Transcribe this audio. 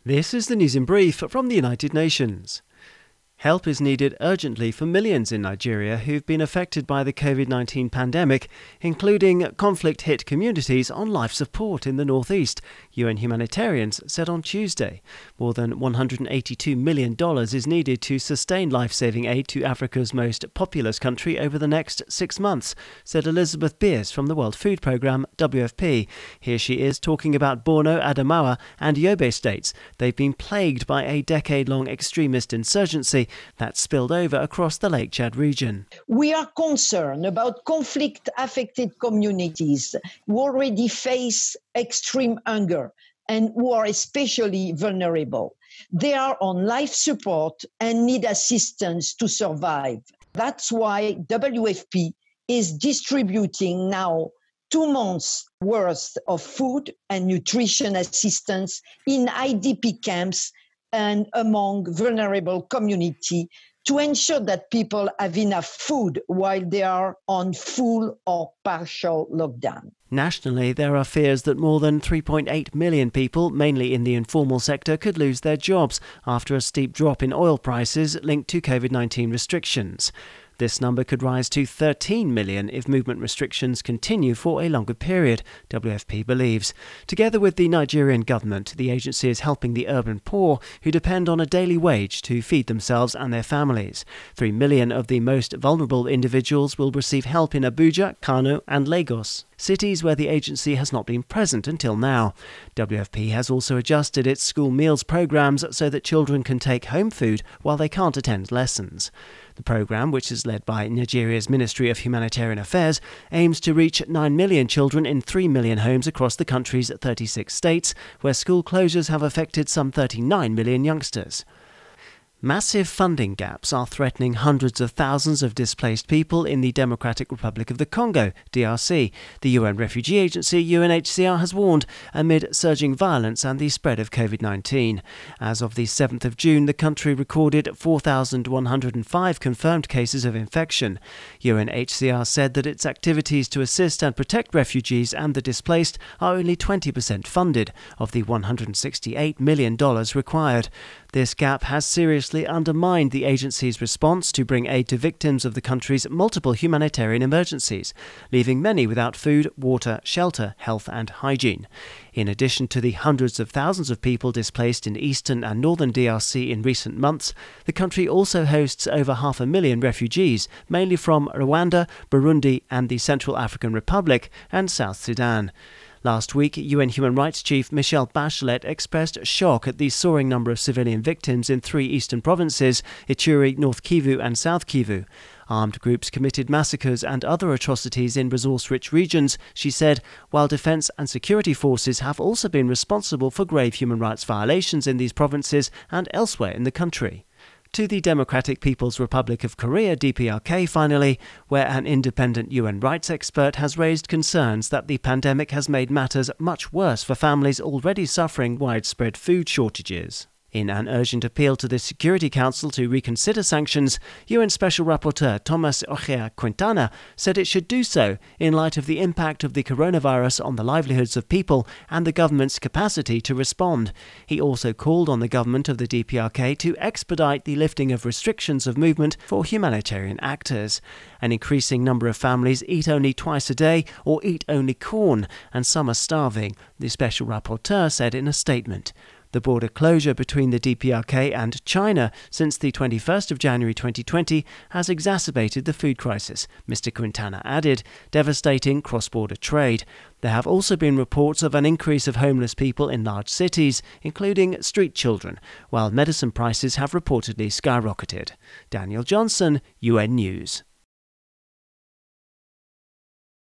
This is the news in brief from the United Nations. Help is needed urgently for millions in Nigeria who've been affected by the COVID-19 pandemic, including conflict-hit communities on life support in the northeast, UN humanitarians said on Tuesday. More than $182 million is needed to sustain life-saving aid to Africa's most populous country over the next 6 months, said Elizabeth Beers from the World Food Programme, WFP. Here she is talking about Borno, Adamawa and Yobe states. They've been plagued by a decade-long extremist insurgency that spilled over across the Lake Chad region. We are concerned about conflict-affected communities who already face extreme hunger and who are especially vulnerable. They are on life support and need assistance to survive. That's why WFP is distributing now 2 months' worth of food and nutrition assistance in IDP camps and among vulnerable community to ensure that people have enough food while they are on full or partial lockdown. Nationally, there are fears that more than 3.8 million people, mainly in the informal sector, could lose their jobs after a steep drop in oil prices linked to COVID-19 restrictions. This number could rise to 13 million if movement restrictions continue for a longer period, WFP believes. Together with the Nigerian government, the agency is helping the urban poor who depend on a daily wage to feed themselves and their families. 3 million of the most vulnerable individuals will receive help in Abuja, Kano and Lagos, cities where the agency has not been present until now. WFP has also adjusted its school meals programs so that children can take home food while they can't attend lessons. The program, which is led by Nigeria's Ministry of Humanitarian Affairs, aims to reach 9 million children in 3 million homes across the country's 36 states, where school closures have affected some 39 million youngsters. Massive funding gaps are threatening hundreds of thousands of displaced people in the Democratic Republic of the Congo, DRC. The UN Refugee Agency, UNHCR, has warned amid surging violence and the spread of COVID-19. As of the 7th of June, the country recorded 4,105 confirmed cases of infection. UNHCR said that its activities to assist and protect refugees and the displaced are only 20% funded of the $168 million required. This gap has seriously undermined the agency's response to bring aid to victims of the country's multiple humanitarian emergencies, leaving many without food, water, shelter, health and hygiene. In addition to the hundreds of thousands of people displaced in eastern and northern DRC in recent months, the country also hosts over 500,000 refugees, mainly from Rwanda, Burundi and the Central African Republic and South Sudan. Last week, UN Human Rights Chief Michelle Bachelet expressed shock at the soaring number of civilian victims in 3 eastern provinces, Ituri, North Kivu and South Kivu. Armed groups committed massacres and other atrocities in resource-rich regions, she said, while defense and security forces have also been responsible for grave human rights violations in these provinces and elsewhere in the country. To the Democratic People's Republic of Korea, DPRK, finally, where an independent UN rights expert has raised concerns that the pandemic has made matters much worse for families already suffering widespread food shortages. In an urgent appeal to the Security Council to reconsider sanctions, UN Special Rapporteur Thomas Ojea Quintana said it should do so in light of the impact of the coronavirus on the livelihoods of people and the government's capacity to respond. He also called on the government of the DPRK to expedite the lifting of restrictions of movement for humanitarian actors. An increasing number of families eat only twice a day or eat only corn, and some are starving, the Special Rapporteur said in a statement. The border closure between the DPRK and China since the 21st of January 2020 has exacerbated the food crisis, Mr. Quintana added, devastating cross-border trade. There have also been reports of an increase of homeless people in large cities, including street children, while medicine prices have reportedly skyrocketed. Daniel Johnson, UN News.